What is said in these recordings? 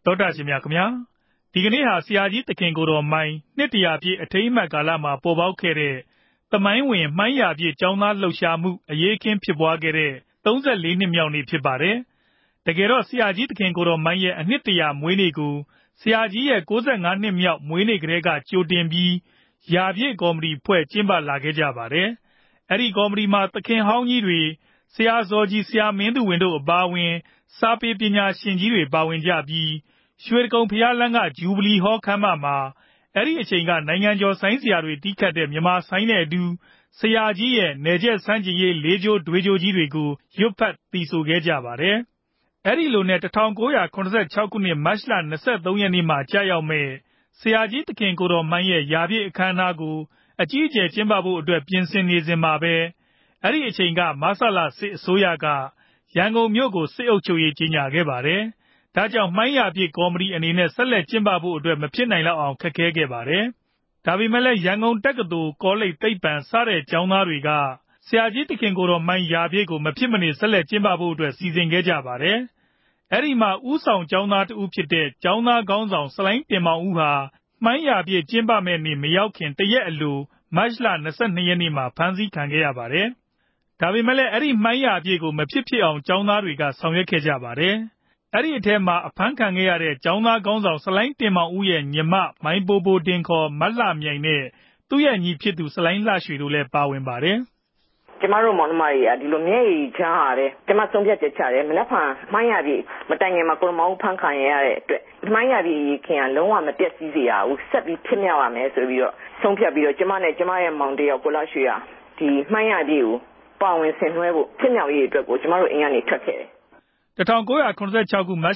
တောတာရှင်များခင်ဗျာဒီကနေ့ဟာဆရာကြီးသခင်ကိုတော်မိုင်းနှစ်တရာပြည့်အထိမ်းအမှတ်ကာလမှာပေါ်ပေါက်ခဲ့တဲ့သမိုင်းဝင်မှိုင်းရာပြည့်ကျောင်းသားလှုပ်ရှားမှုအရေးအခင်းဖြစ်ပွားခဲ့တဲ့34နှစ်မြောက်နေ့ဖြစ်ပါတယ်တကယ်တော့ဆရာကြီးသခင်ကိုတော်မိုင်းရဲ့အနှစ်တရာမွေးနေ့ကိုဆရာကြီးရဲ့65နှစ်မြောက်မွေးနေ့ကလေးကကြိုတင်ပြီးရာပြည့်ကော်မတီဖွဲ့ကျင်းပလာခဲ့ကြပါတယ်အဲ့ဒီကော်မတီမှာသခင်ဟောင်းကြီးတွေဆရာဇော်ကြီးဆရာမင်းသူဝင်းတို့အပါအဝင်စာပေပညာရှင်ကြီးတွေပါဝင်ကြပြီးရွှေတကုံဘုရားလမ်းကဂျူဘလီဟောခမ်းမမှာအဲ့ဒီအချိန်ကနိုင်ငံကျော်ဆိုင်းဆရာတွေတီးခတ်တဲ့မြန်မာဆိုင်းနဲ့အတူဆရာကြီးရဲ့နယ်ချက်စမ်းကြည်ရေးလေးချိုးတွေးချိုးကြီးတွေကိုရွတ်ဖတ်သီဆိုခဲ့ကြပါတယ်အဲ့ဒီလိုနဲ့1986ခုနှစ်မတ်လ23ရက်နေ့မှာကြာရောက်မဲ့ဆရာကြီးသခင်ကိုတော်မိုင်းရဲ့ရာပြည့်အခမ်းအနားကိုအကြီးအကျယ်ကျင်းပဖို့အတွက်ပြင်ဆင်နေစဉ်မှာပဲအဲ့ဒီအချိန်ကမဆလစစ်အစိုးရကရန်ကုန်မြို့ကိုစစ်အုပ်ချုပ်ရေးကြီးညာခဲ့ပါတယ်။ဒါကြောင့်မှိုင်းရာပြည့်ကော်မတီအနေနဲ့ဆက်လက်ကျင်းပဖို့အတွက်မဖြစ်နိုင်လောက်အောင်ခက်ခဲခဲ့ပါတယ်။ဒါပေမဲ့လည်းရန်ကုန်တက္ကသိုလ်ကောလိပ်သိပ္ပံစတဲ့ကျောင်းသားတွေကဆရာကြီးသခင်ကိုတော်မိုင်းရာပြည့်ကိုမဖြစ်မနေဆက်လက်ကျင်းပဖို့အတွက်စီစဉ်ခဲ့ကြပါတယ်။အဲ့ဒီမှာဦးဆောင်ကျောင်းသားတဦးဖြစ်တဲ့ကျောင်းသားခေါင်းဆောင်ဆလိုင်းတင်မောင်ဦးဟာမှိုင်းရာပြည့်ကျင်းပမဲ့နေ့မရောက်ခင်တရက်အလိုမတ်လ22ရက်နေ့မှာဖမ်းဆီးခံခဲ့ရပါတယ်။ဒါပေမဲ့လည်းအဲ့ဒီမှိုင်းရာပြည့်ကိုမဖြစ်ဖြစ်အောင်ကျောင်းသားတွေကဆောင်ရွက်ခဲ့ကြပါတယ်။အဲ့ဒီအထက်မှာအဖမ်းခံခဲ့ရတဲ့ကျောင်းသားခေါင်းဆောင်ဆလိုင်းတင်မောင်ဦးရဲ့ညီမမိုင်းပိုပိုတင်ခေါ်မလှမြိုင်နဲ့သူ့ရဲ့ညီဖြစ်သူဆလိုင်းလှရွှေတို့လည်းပါဝင်ပါတယ်ကျမတို့မောင်နှမတွေကဒီလိုမျက်ရည်ချမ်းရတယ်ကျမဆုံးဖြတ်ချက်ချတယ်မနက်ဖြန်မှိုင်းရပြီမတိုင်ခင်မှာကိုမောင်ဖမ်းခံရတဲ့အတွက်မှိုင်းရပြီခင်ကလုံးဝမပြတ်စည်းစေရဘူးဆက်ပြီးဖြစ်မြောက်ရမယ်ဆိုပြီးတော့ဆုံးဖြတ်ပြီးတော့ကျမနဲ့ကျမရဲ့မောင်တယောက်ကိုလှရွှေကဒီမှိုင်းရပြီကိုပါဝင်ဆင်နွှဲဖို့ဖြစ်မြောက်ရေးအတွက်ကိုကျမတို့အိမ်ကနေထွက်ခဲ့တယ် 1986ခုမတ်လ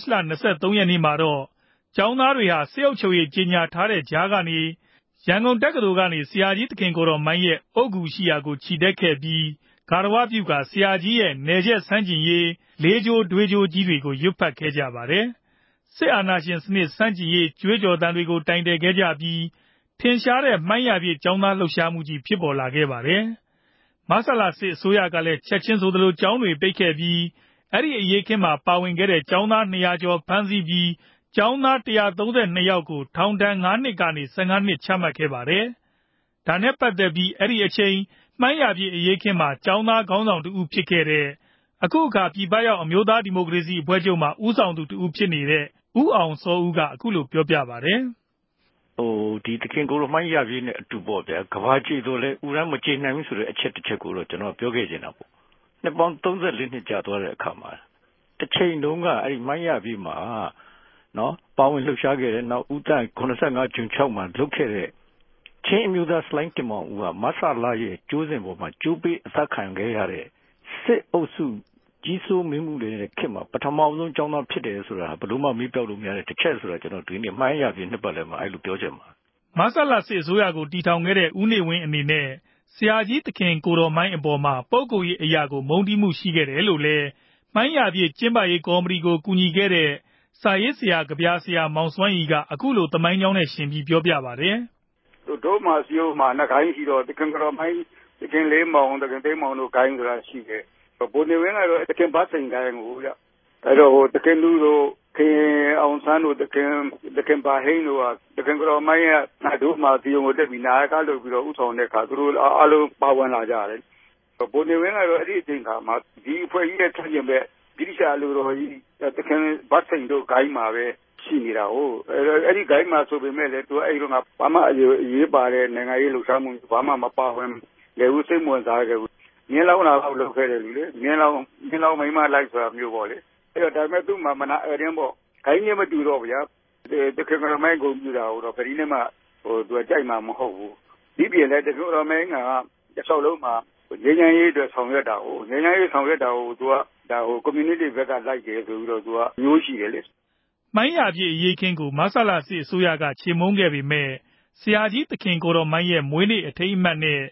23ရက်နေ့မှာတော့ကျောင်းသားတွေဟာစစ်အုပ်ချုပ်ရေးကြီးညာထားတဲ့ကြားကနေရန်ကုန်တက္ကသိုလ်ကနေဆရာကြီးသခင်ကိုတော်မိုင်းရဲ့အုတ်ဂူရှိရာကိုခြိတက်ခဲ့ပြီးဂါရဝပြုကဆရာကြီးရဲ့နယ်ချက်စမ်းကျင်ရေးလေးချိုးတွေးချိုးကြီးတွေကိုရွတ်ဖတ်ခဲ့ကြပါတယ်စစ်အာဏာရှင်စနစ်စမ်းကျင်ရေးကြွေးကြော်သံတွေကိုတိုင်တယ်ခဲ့ကြပြီးထင်ရှားတဲ့မှိုင်းရပြည့်ကျောင်းသားလှုပ်ရှားမှုကြီးဖြစ်ပေါ်လာခဲ့ပါတယ်မဆလစစ်အစိုးရကလည်းချက်ချင်းဆိုသလိုကျောင်းတွေပိတ်ခဲ့ပြီးအဲ့ဒီအရေးခင်းမှာပါဝင်ခဲ့တဲ့ကျောင်းသား200ကျော်ဖမ်းဆီးပြီးကျောင်းသား132ယောက်ကိုထောင်ဒဏ်9နှစ်ကနေ15နှစ်ချမှတ်ခဲ့ပါတယ်။ဒါနဲ့ပတ်သက်ပြီးအဲ့ဒီအချိန်မှိုင်းရာပြည့်အရေးခင်းမှာကျောင်းသားခေါင်းဆောင်တူဦးဖြစ်ခဲ့တဲ့အခုအခါပြည်ပရောက်အမျိုးသားဒီမိုကရေစီအဖွဲ့ချုပ်မှာဦးဆောင်သူတူဦးဖြစ်နေတဲ့ဦးအောင်စောဦးကအခုလိုပြောပြပါတယ်။ဒီသခင်ကိုတော်မိုင်းရာပြည့်နဲ့အတူပေါ့ဗျာကဘာကြေတော့လဲဥရမ်းမကြေနိုင်ဘူးဆိုတဲ့အချက်တစ်ချက်ကိုတော့ကျွန်တော်ပြောခဲ့ချင်တာပေါ့။နှစ်ပေါင်း34နှစ်ကြာသွားတဲ့အခါမှာတစ်ချိန်လုံးကအဲ့ဒီမိုင်းရပြီမှာနော်ပါဝင်လှုပ်ရှားခဲ့တဲ့နောက်ဦးတန်း85ဂျွန်6မှာလုတ်ခဲ့တဲ့ချင်းအမျိုးသားစလိုင်းတင်မောင်ဦးကမဆလာရဲ့ကျိုးစဉ်ပေါ်မှာကျိုးပေးအသက်ခံခဲ့ရတဲ့စစ်အုပ်စုကြီးစိုးမင်းမှုတွေနဲ့ခင်မှာပထမဆုံးကျောင်းသားဖြစ်တယ်ဆိုတာဘယ်လိုမှမေ့ပြောက်လို့မရတဲ့တစ်ချက်ဆိုတာကျွန်တော်ဒီနေ့မှိုင်းရပြီနှစ်ပတ်လည်မှာအဲ့လိုပြောချင်ပါမဆလာစစ်အစိုးရကိုတီထောင်ခဲ့တဲ့ဦးနေဝင်းအနေနဲ့ဆရာကြီးသခင်ကိုတော်မိုင်းအပေါ်မှာပုဂ္ဂိုလ်ရေးအရာကိုမုန်းတီးမှုရှိခဲ့တယ်လို့လည်းမှိုင်းရပြည့်ကျင်းပရေးကော်မတီကိုကူညီခဲ့တဲ့စာရေးဆရာကဗျာဆရာမောင်စွမ်းရီကအခုလိုသမိုင်းကြောင်းနဲ့ရှင်ပြီးပြောပြပါတယ်တို့မှစီယိုမှာနှခိုင်းရှိတော့သခင်တော်မိုင်းသခင်လေးမောင်သခင်သိန်းမောင်တို့ခိုင်းဆိုတာရှိတယ်ဘုန်းနေဝင်းကတော့သခင်ဘတ်စိန်ခိုင်းကိုဗျအဲ့တော့သခင်လူတို့ခင်အောင်ဆန်းတို့သခင်ဘာဟိန်းတို့ကသခင်တော်မိုင်းကတို့မှစီယိုကိုတက်ပြီးနာယကလုပ်ပြီးတော့ဥဆောင်တဲ့အခါသူတို့အားလုံးပါဝင်လာကြတယ်ဘုန်းနေဝင်းကတော့အဲ့ဒီအချိန်ခါမှာဒီအဖွဲ့ကြီးရဲ့ထင်ရင်ပဲဗြိတိရှလူတော်ကြီးသခင်ဘတ်စိန်တို့ဂိုင်းမှာပဲရှိနေတာဟုတ်အဲ့ဒီဂိုင်းမှာဆိုပေမဲ့လည်းသူအဲ့ဒီကဘာမှအရေးပါတဲ့နိုင်ငံရေးလှုပ်ရှားမှုဘာမှမပါဝင်လေဦးစိတ်ဝင်စားခဲ့ဘူးမြင်းလောင်းလာတော့လုပ်ခဲ့တယ်လူလေမြင်းလောင်းမိမလိုက်ဆိုတာမျိုးပေါ့လေအဲ့တော့ဒါပေမဲ့သူ့မှာမနာအရင်ပေါ့ဂိုင်းနဲ့မတူတော့ဗျာတခင်ကမိုင်းကိုပြတာတော့ဗရီနဲ့မှသူကြိုက်မှာမဟုတ်ဘူးဒီပြင်လည်းတခင်ကမိုင်းကတစ်ဆောက်လုံးမှာငញ្ញရေးအတွက်ဆောင်ရွက်တာကိုငញ្ញရေးဆောင်ရွက်တာကိုသူကဒါဟို community ဘက်ကလိုက်တယ်ဆိုပြီးတော့သူကမျိုးရှိတယ်လေမှိုင်းရပြည့်အရေးခင်းကိုမဆလာစစ်အစိုးရကချေမှုန်းခဲ့ပေမဲ့ဆရာကြီးသခင်ကိုတော်မိုင်းရဲ့မွေးနေ့အထိမ်းအမှတ်နဲ့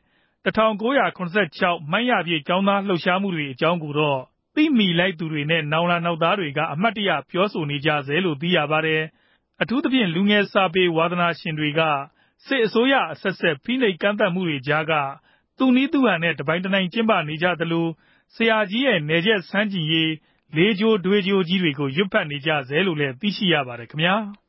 1986မှိုင်းရပြည့်ကျောင်းသားလှုပ်ရှားမှုတွေအကြောင်းကိုတော့သိမိလိုက်သူတွေနဲ့နောင်လာနောက်သားတွေကအမှတ်တရပြောဆိုနေကြဆဲလို့သိရပါတယ်အထူးသဖြင့်လူငယ်စာပေဝါသနာရှင်တွေကစစ်အစိုးရအဆက်ဆက်ဖိနှိပ်ကန့်သတ်မှုတွေကြားကသူနည်းသူဟန်နဲ့တပိုင်တနိုင်ကျင်းပနေကြသလိုဆရာကြီးရဲ့နယ်ချက်စမ်းကျင်ရေးလေးကြိုးတွေးကြိုးကြီးတွေကိုရွတ်ဖတ်နေကြဆဲလို့လည်းသိရှိရပါတယ်ခင်ဗျာ။